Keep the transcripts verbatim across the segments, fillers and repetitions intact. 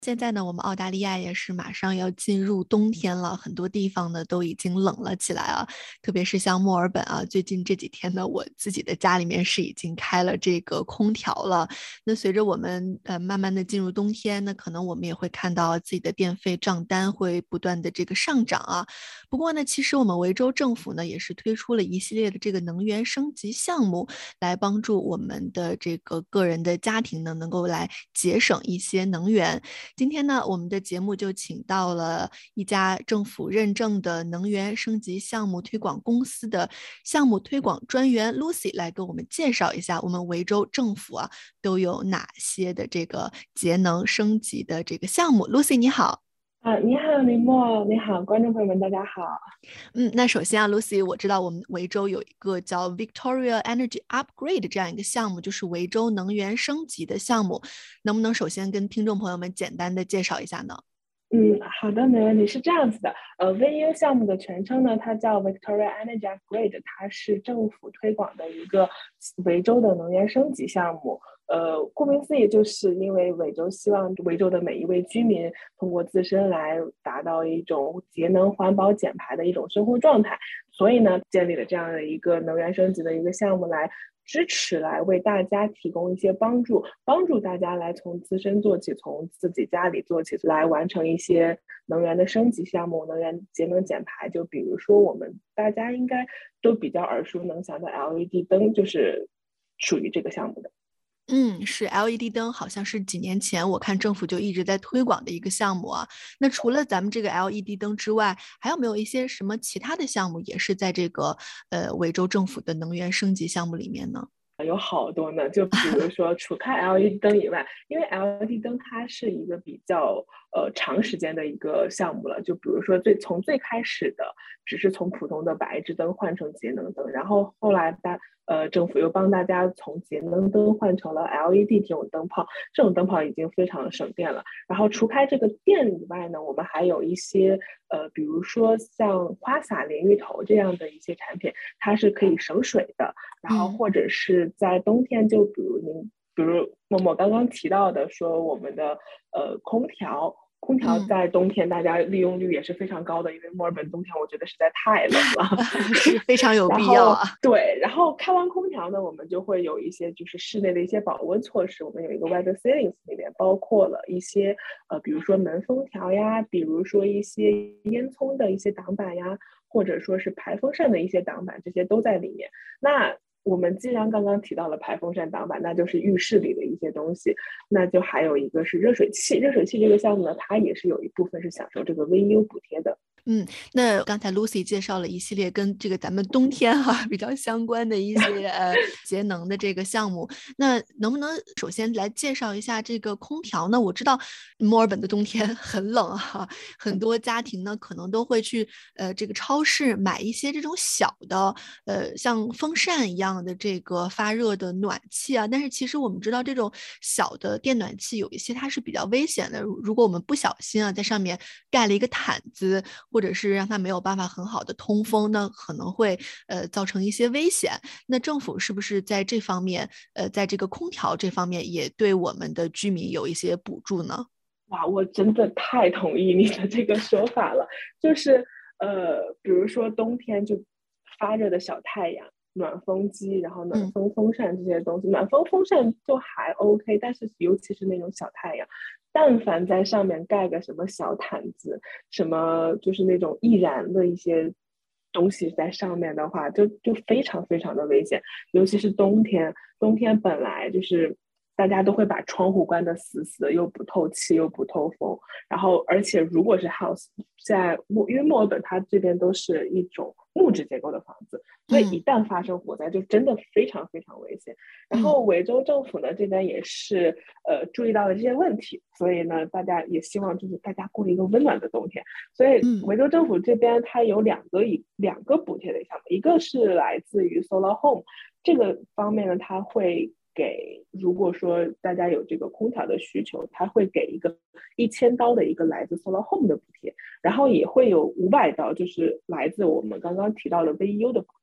现在呢，我们澳大利亚也是马上要进入冬天了，很多地方呢都已经冷了起来啊，特别是像墨尔本啊，最近这几天呢，我自己的家里面是已经开了这个空调了。那随着我们呃慢慢的进入冬天，那可能我们也会看到自己的电费账单会不断的这个上涨啊。不过呢，其实我们维州政府呢也是推出了一系列的这个能源升级项目，来帮助我们的这个个人的家庭呢能够来节省一些能源。今天呢，我们的节目就请到了一家政府认证的能源升级项目推广公司的项目推广专员 Lucy 来给我们介绍一下我们维州政府啊都有哪些的这个节能升级的这个项目。Lucy 你好。 啊，你好，林默，你好，观众朋友们，大家好。 嗯，那首先啊，Lucy，我知道我们维州有一个叫 Victoria Energy Upgrade 这样一个项目，就是维州能源升级的项目，能不能首先跟听众朋友们简单的介绍一下呢？ 嗯，好的，没问题。是这样子的，呃，V U 项目的全称呢，它叫 Victoria Energy Upgrade，它是政府推广的一个维州的能源升级项目。呃，顾名思义，就是因为维州希望维州的每一位居民通过自身来达到一种节能、环保、减排的一种生活状态，所以呢，建立了这样的一个能源升级的一个项目来支持，来为大家提供一些帮助，帮助大家来从自身做起，从自己家里做起，来完成一些能源的升级项目，能源节能减排。就比如说，我们大家应该都比较耳熟能详的 L E D 灯，就是属于这个项目的。 嗯，是 L E D 灯，好像是几年前我看政府就一直在推广的一个项目啊。那除了咱们这个 L E D 灯之外，还有没有一些什么其他的项目也是在这个呃维州政府的能源升级项目里面呢？ 有好多呢，就比如说，除开 L E D 灯以外，因为 L E D 灯它是一个比较呃长时间的一个项目了。就比如说最从最开始的，只是从普通的白炽灯换成节能灯，然后后来大呃政府又帮大家从节能灯换成了 L E D 这种灯泡，这种灯泡已经非常省电了。然后除开这个电以外呢，我们还有一些呃，比如说像花洒淋浴头这样的一些产品，它是可以省水的。然后嗯。 或者是在冬天，就比如您，比如默默刚刚提到的，说我们的呃空调，空调嗯。 在冬天大家利用率也是非常高的，因为墨尔本冬天我觉得实在太冷了。 是非常有然后必要啊。 对，然后开完空调呢，我们就会有一些就是室内的一些保温措施。我们有一个 weather settings 里面包括了一些呃，比如说门封条呀，比如说一些烟囱的一些挡板呀，或者说是排风扇的一些挡板，这些都在里面。那我们既然刚刚提到了排风扇挡板，那就是浴室里的一些东西，那就还有一个是热水器。热水器这个项目呢，它也是有一部分是享受这个 V U 补贴的。 嗯，那刚才 Lucy 介绍了一系列跟这个咱们冬天哈、比较相关的一些呃节能的这个项目，那能不能首先来介绍一下这个空调呢？我知道墨尔本的冬天很冷哈、很多家庭呢可能都会去呃这个超市买一些这种小的呃像风扇一样的这个发热的暖气啊，但是其实我们知道这种小的电暖气有一些它是比较危险的，如如果我们不小心啊在上面盖了一个毯子。或者是让它没有办法很好的通风，那可能会呃造成一些危险。那政府是不是在这方面，呃，在这个空调这方面也对我们的居民有一些补助呢？ 哇，我真的太同意你的这个说法了，就是呃，比如说冬天就发热的小太阳、暖风机，然后暖嗯。 风风扇这些东西，暖风风扇就还 OK，但是尤其是那种小太阳，但凡在上面盖个什么小毯子，什么就是那种易燃的一些东西在上面的话，就就非常非常的危险，尤其是冬天，冬天本来就是大家都会把窗户关得死死的，又不透气又不透风，然后而且如果是 house，在墨因为墨尔本它这边都是一种木质结构的房子，所以一嗯。 旦发生火灾，就真的非常非常危险。然嗯。 后维州政府呢这边也是呃注意到了这些问题，所以呢大家也希望就是大家过一个温暖的冬天。所以嗯。 维州政府这边它有两个一两个补贴的项目，一个是来自于 Solar Home 这个方面呢，它会给如果说大家有这个空调的需求，它会给一个一千刀的一个来自 Solar Home 的补贴，然后也会有五百刀，就是来自我们刚刚提到的 V U 的补贴。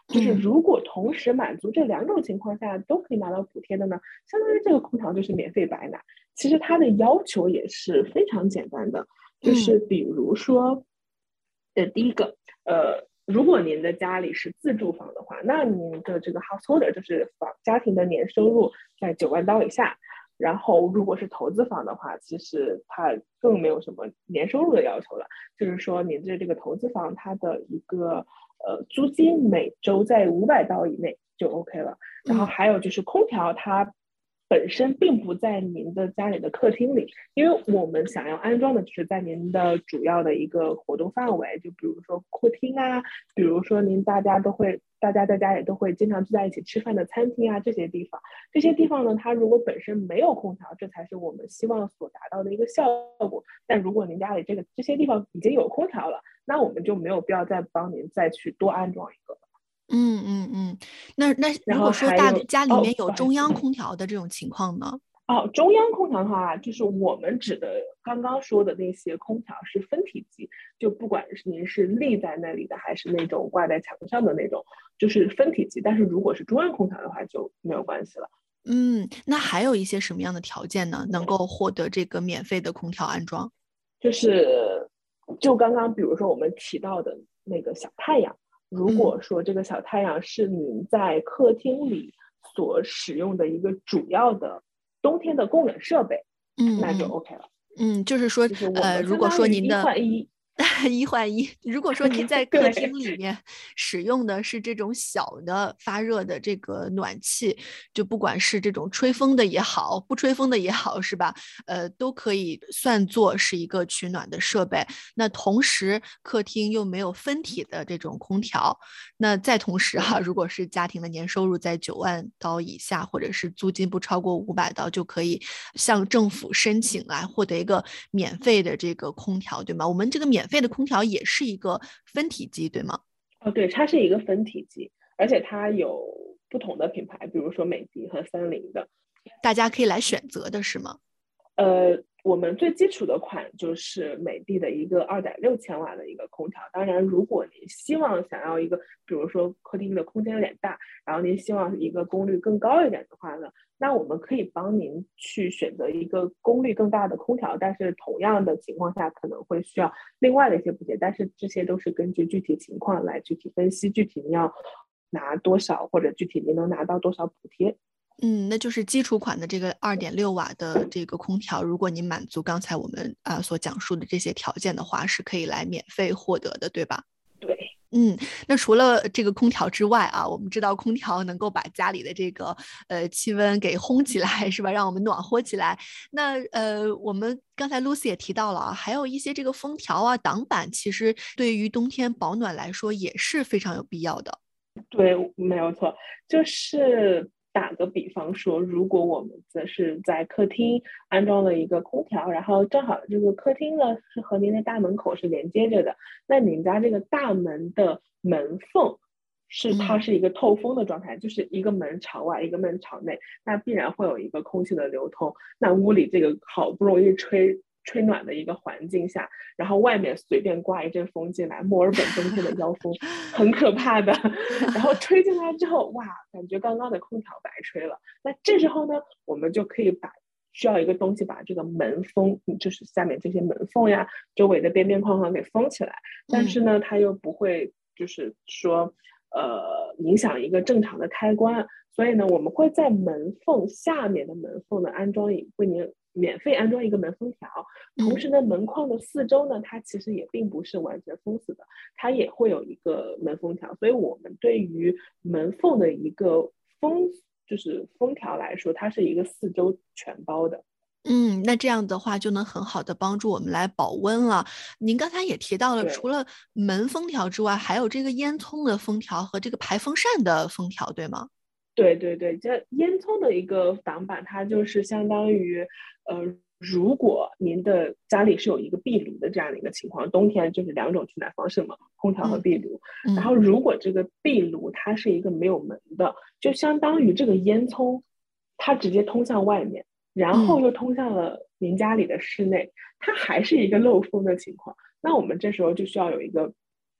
就是嗯如果同时满足这两种情况下都可以拿到补贴的呢，相当于这个空调就是免费白拿。其实它的要求也是非常简单的，就嗯是比如说，呃，第一个，呃，如果您的家里是自住房的话，那您的这个 householder 就是房家庭的年收入在九万刀以下。然后，如果是投资房的话，其实它更没有什么年收入的要求了，就是说您的这个投资房它的一个呃租金每周在五百刀以内就 OK 了。然后嗯还有就是空调，它本身并不在您的家里的客厅里，因为我们想要安装的就是在您的主要的一个活动范围，就比如说客厅啊，比如说您大家都会大家在家里都会经常聚在一起吃饭的餐厅啊，这些地方，这些地方呢，它如果本身没有空调，这才是我们希望所达到的一个效果。但如果您家里这个这些地方已经有空调了，那我们就没有必要再帮您再去多安装一个。 嗯嗯嗯，那那然后如果说大还有家里面哦， 有不好意思， 中央空调的这种情况呢？ 哦，中央空调的话，就是我们指的刚刚说的那些空调是分体机，就不管是您是立在那里的，还是那种挂在墙上的那种，就是分体机。但是如果是中央空调的话，就没有关系了。 嗯，那还有一些什么样的条件呢，能够获得这个免费的空调安装？ 就是就刚刚比如说我们提到的那个小太阳，如嗯果说这个小太阳是您在客厅里所使用的一个主要的冬天的供冷设备，那就嗯嗯 OK 了。 嗯，就是说， 就是我呃， 们相如果当于一说您的换一。 一换一，如果说您在客厅对， 里面使用的是这种小的发热的这个暖气，就不管是这种吹风的也好，不吹风的也好，是吧？呃，都可以算作是一个取暖的设备。那同时，客厅又没有分体的这种空调，那再同时哈、啊，如果是家庭的年收入在九万刀以下，或者是租金不超过五百刀，就可以向政府申请来获得一个免费的这个空调，对吗？我们这个免费的空调也是一个分体机，对吗？ 哦，对，它是一个分体机，而且它有不同的品牌，比如说美的和森林的。 大家可以来选择的是吗？ 呃，我们最基础的款就是美的的一个二点六千瓦的一个空调。当然，如果您希望想要一个，比如说客厅的空间有点大，然后您希望一个功率更高一点的话呢，那我们可以帮您去选择一个功率更大的空调，但是同样的情况下可能会需要另外的一些补贴，但是这些都是根据具体情况来具体分析，具体你要拿多少，或者具体您能拿到多少补贴。 嗯，那就是基础款的这个二点六瓦的这个空调，如果您满足刚才我们啊、呃、所讲述的这些条件的话，是可以来免费获得的，对吧？ 对。 嗯，那除了这个空调之外啊，我们知道空调能够把家里的这个呃气温给烘起来，是吧？让我们暖和起来。那呃，我们刚才 Lucy 也提到了啊，还有一些这个封条啊、挡板，其实对于冬天保暖来说也是非常有必要的。 对，没有错，就是打个比方说，如果我们则是在客厅安装了一个空调，然后正好这个客厅呢是和您的大门口是连接着的，那您家这个大门的门缝是它嗯是一个透风的状态，就是一个门朝外，一个门朝内，那必然会有一个空气的流通。那屋里这个好不容易吹吹暖的一个环境下，然后外面随便刮一阵风进来，墨尔本冬天的妖风很可怕的。然后吹进来之后，哇，感觉刚刚的空调白吹了。那这时候呢，我们就可以把需要一个东西把这个门封，就是下面这些门缝呀，周围的边边框框给封起来。但是嗯呢，它又不会就是说呃影响一个正常的开关。所以呢，我们会在门缝下面的门缝呢安装一为您免费安装一个门封条，同嗯时呢，门框的四周呢，它其实也并不是完全封死的，它也会有一个门封条。所以我们对于门缝的一个封，就是封条来说，它是一个四周全包的。 嗯，那这样的话就能很好的帮助我们来保温了。您刚才也提到了，除对， 了门封条之外，还有这个烟囱的封条和这个排风扇的封条，对吗？ 对对对，这烟囱的一个挡板，它就是相当于，呃，如果您的家里是有一个壁炉的这样的一个情况，冬天就是两种取暖方式嘛，空调和嗯壁炉。然嗯后如果这个壁炉它是一个没有门的，就相当于这个烟囱它直接通向外面，然后嗯又通向了您家里的室内，它还是一个漏风的情况。那我们这时候就需要有一个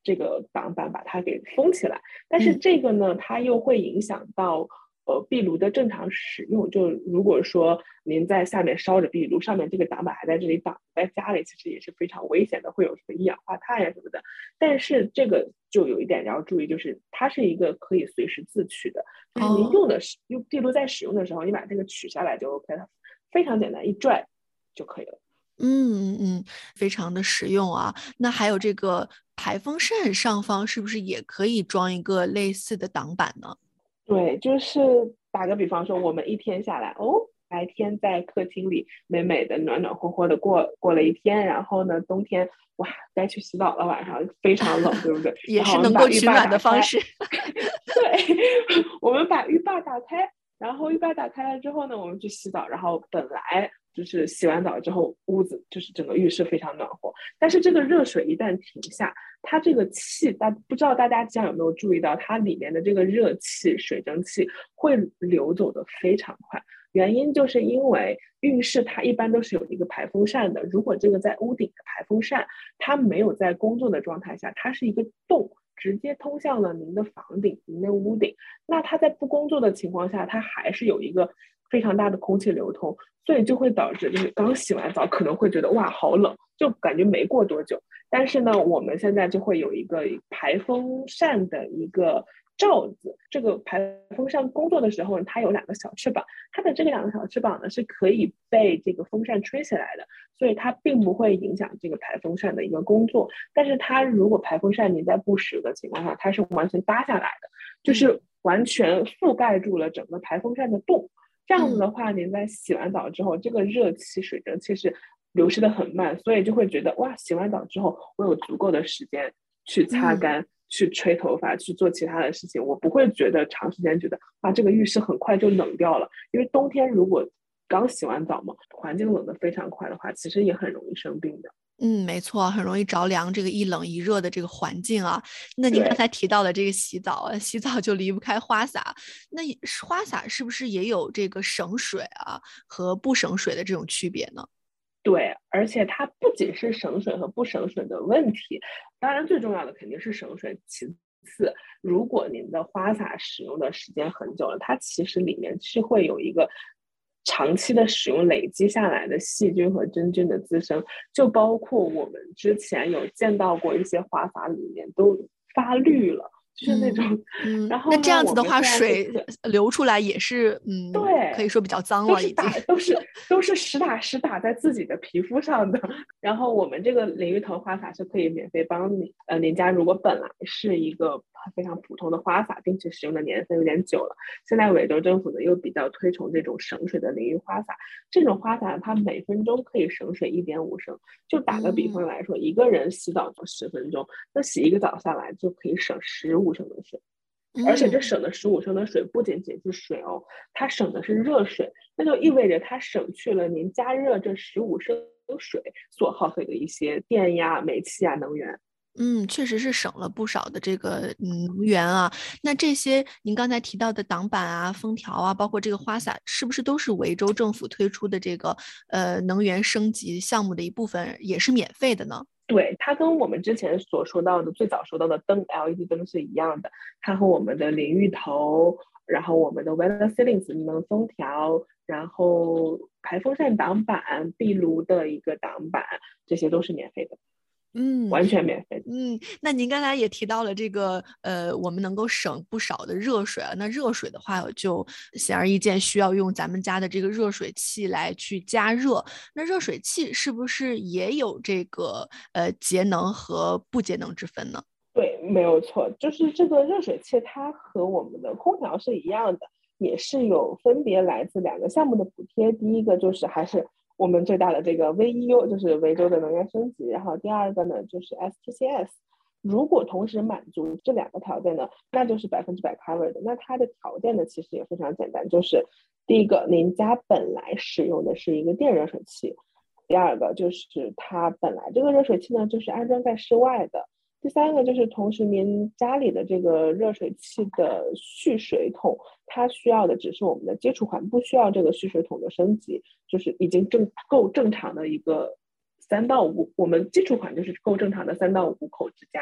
这个挡板把它给封起来。但是这个呢，它又会影响到呃壁炉的正常使用。就如果说您在下面烧着壁炉，上面这个挡板还在这里挡，在家里其实也是非常危险的，会有什么一氧化碳呀什么的。但是这个就有一点要注意，就是它是一个可以随时自取的，就是您用的是用壁炉在使用的时候，你把这个取下来就 OK 了，非常简单，一拽就可以了。 嗯嗯，非常的实用啊。那还有这个排风扇上方是不是也可以装一个类似的挡板呢？ 对，就是打个比方说，我们一天下来，哦，白天在客厅里美美的暖暖和和的过过了一天，然后呢，冬天哇，该去洗澡了，晚上非常冷，对不对？ 也然后是能够取我们把浴霸打开， 暖的方式。 对，我们把浴霸打开，然后浴霸打开了之后呢，我们去洗澡，然后本来就是洗完澡之后，屋子就是整个浴室非常暖和，但是这个热水一旦停下，它这个气，大不知道大家这样有没有注意到，它里面的这个热气、水蒸气会流走的非常快。原因就是因为浴室它一般都是有一个排风扇的，如果这个在屋顶的排风扇它没有在工作的状态下，它是一个洞，直接通向了您的房顶、您的屋顶，那它在不工作的情况下，它还是有一个非常大的空气流通，所以就会导致就是刚洗完澡可能会觉得哇好冷，就感觉没过多久。但是呢，我们现在就会有一个排风扇的一个罩子，这个排风扇工作的时候，它有两个小翅膀，它的这个两个小翅膀呢是可以被这个风扇吹起来的，所以它并不会影响这个排风扇的一个工作。但是它如果排风扇你在不使用的情况下，它是完全搭下来的，就是完全覆盖住了整个排风扇的洞。这样子的话，您在洗完澡之后，这个热气、水蒸气是流失的很慢，所以就会觉得哇，洗完澡之后我有足够的时间去擦干、嗯、去吹头发、去做其他的事情，我不会觉得长时间觉得哇，这个浴室很快就冷掉了。因为冬天如果刚洗完澡嘛，环境冷得非常快的话，其实也很容易生病的。 嗯，没错，很容易着凉。这个一冷一热的这个环境啊，那您刚才提到的这个洗澡啊，洗澡就离不开花洒。那花洒是不是也有这个省水啊和不省水的这种区别呢？ 对，而且它不仅是省水和不省水的问题，当然最重要的肯定是省水。其次，如果您的花洒使用的时间很久了，它其实里面是会有一个长期的使用累积下来的细菌和真菌的滋生，就包括我们之前有见到过一些花洒里面都发绿了，就是那种。 嗯， 然后呢， 那这样子的话， 我们现在水流出来也是，嗯， 对， 可以说比较脏了，已经。 都是打，都是都是实打实打在自己的皮肤上的。然后我们这个淋浴头花洒是可以免费帮你，呃，您家如果本来是一个非常普通的花洒，并且使用的年份有点久了，现在维州政府呢又比较推崇这种省水的淋浴花洒。这种花洒它每分钟可以省水一点五升，就打个比方来说，嗯、一个人洗澡就十分钟，那洗一个澡下来就可以省十五升的水。而且这省的十五升的水不仅仅是水哦，它省的是热水，那就意味着它省去了您加热这十五升水所耗费的一些电呀、煤气啊、能源。 嗯，确实是省了不少的这个能源啊。那这些您刚才提到的挡板啊、封条啊，包括这个花洒，是不是都是维州政府推出的这个呃能源升级项目的一部分，也是免费的呢？ 对，它跟我们之前所说到的最早说到的灯 L E D 灯是一样的，它和我们的淋浴头，然后我们的 weather ceilings 能封条，然后排风扇挡板、壁炉的一个挡板，这些都是免费的。 嗯， 完全免费。 嗯，那您刚才也提到了这个，呃，我们能够省不少的热水啊。那热水的话，就显而易见需要用咱们家的这个热水器来去加热。那热水器是不是也有这个呃节能和不节能之分呢？ 对，没有错，就是这个热水器它和我们的空调是一样的，也是有分别来自两个项目的补贴。第一个就是还是我们最大的这个 V E U， 就是维州的能源升级，然后第二个呢就是 S T C S。如果同时满足这两个条件呢，那就是百分之百 cover 的。那它的条件呢其实也非常简单，就是第一个，您家本来使用的是一个电热水器；第二个就是它本来这个热水器呢就是安装在室外的；第三个就是同时您家里的这个热水器的蓄水桶，它需要的只是我们的基础款，不需要这个蓄水桶的升级，就是已经正够正常的一个三到五，我们基础款就是够正常的三到五口之家。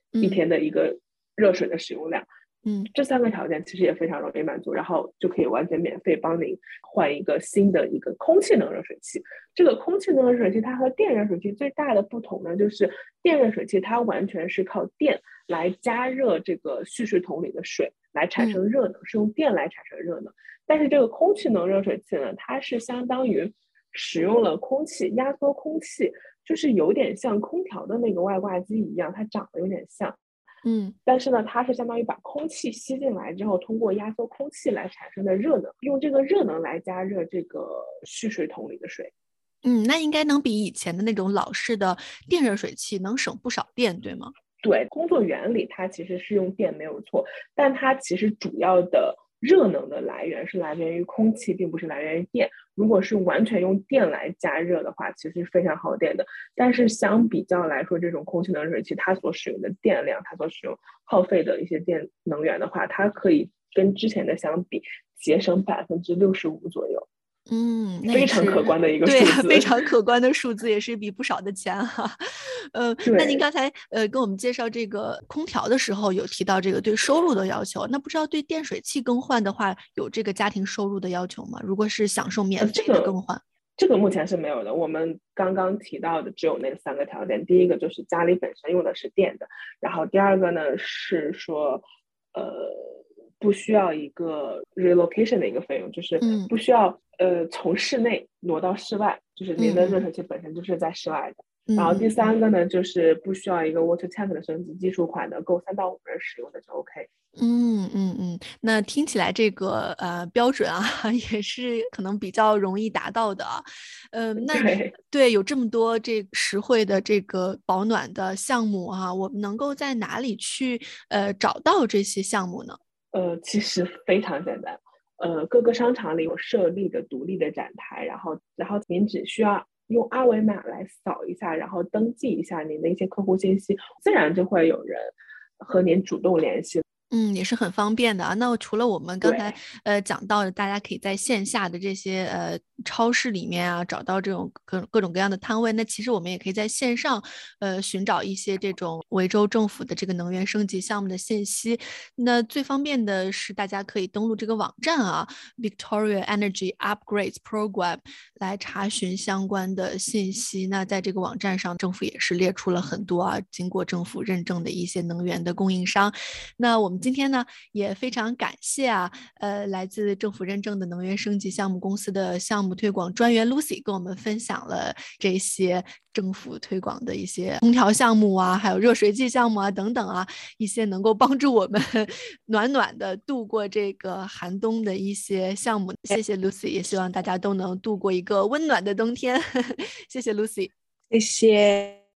一天的一个热水的使用量。 嗯， 这三个条件其实也非常容易满足，然后就可以完全免费帮您换一个新的一个空气能热水器。这个空气能热水器它和电热水器最大的不同呢，就是电热水器它完全是靠电来加热这个蓄水桶里的水来产生热能，嗯、是用电来产生热能。但是这个空气能热水器呢，它是相当于使用了空气压缩空气，就是有点像空调的那个外挂机一样，它长得有点像。 嗯， 但是呢，它是相当于把空气吸进来之后，通过压缩空气来产生的热能，用这个热能来加热这个蓄水桶里的水。 嗯，那应该能比以前的那种老式的电热水器能省不少电，对吗？ 对，工作原理它其实是用电没有错，但它其实主要的热能的来源是来源于空气，并不是来源于电。如果是完全用电来加热的话，其实是非常耗电的。但是相比较来说，这种空气能热水器它所使用的电量，它所使用耗费的一些电能源的话，它可以跟之前的相比节省百分之六十五左右。 嗯，那非常可观的一个数字， 对，非常可观的数字，也是一笔不少的钱哈。呃，那您刚才呃跟我们介绍这个空调的时候，有提到这个对收入的要求，那不知道对电水器更换的话，有这个家庭收入的要求吗？如果是享受免费的更换，呃这个、这个目前是没有的。我们刚刚提到的只有那三个条件，第一个就是家里本身用的是电的，然后第二个呢是说，呃。不需要一个 relocation 的一个费用，就是不需要、嗯、呃从室内挪到室外，就是您的热水器本身就是在室外的。嗯、然后第三个呢，就是不需要一个 water tank 的升级，基础款的够三到五人使用的就 OK。 嗯嗯嗯，那听起来这个呃标准啊，也是可能比较容易达到的。嗯、呃，那对, 对有这么多这实惠的这个保暖的项目啊，我们能够在哪里去呃找到这些项目呢？ 呃，其实非常简单，呃，各个商场里有设立的独立的展台，然后，然后您只需要用二维码来扫一下，然后登记一下您的一些客户信息，自然就会有人和您主动联系。 嗯，也是很方便的啊。那除了我们刚才呃讲到的，大家可以在线下的这些呃超市里面啊找到这种各各种各样的摊位，那其实我们也可以在线上呃寻找一些这种维州政府的这个能源升级项目的信息。那最方便的是大家可以登录这个网站啊 ，Victoria Energy Upgrades Program 来查询相关的信息。那在这个网站上，政府也是列出了很多啊经过政府认证的一些能源的供应商。那我们今天呢也非常感谢啊，呃，来自政府认证的能源升级项目公司的项目推广专员 Lucy 跟我们分享了这些政府推广的一些空调项目啊，还有热水器项目啊等等啊，一些能够帮助我们暖暖的度过这个寒冬的一些项目。谢谢 Lucy， 也希望大家都能度过一个温暖的冬天。谢谢 Lucy， 谢谢。